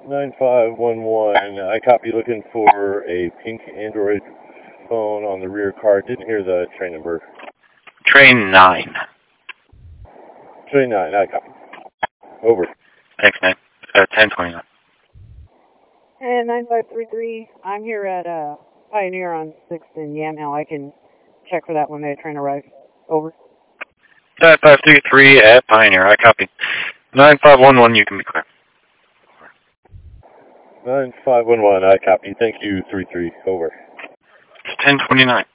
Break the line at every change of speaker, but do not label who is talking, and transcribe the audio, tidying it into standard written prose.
9511, I copy, looking for a pink Android phone on the rear car. Didn't hear the train number.
Train 9.
Train 9, I copy. Over.
Thanks, man. 1029.
And 9533, I'm here at Pioneer on 6th and Yamhill. I can check for that when the train arrives. Over.
9533 at Pioneer, I copy. 9511, you can be clear.
9511, I copy. Thank you, 33. Over.
It's 1029.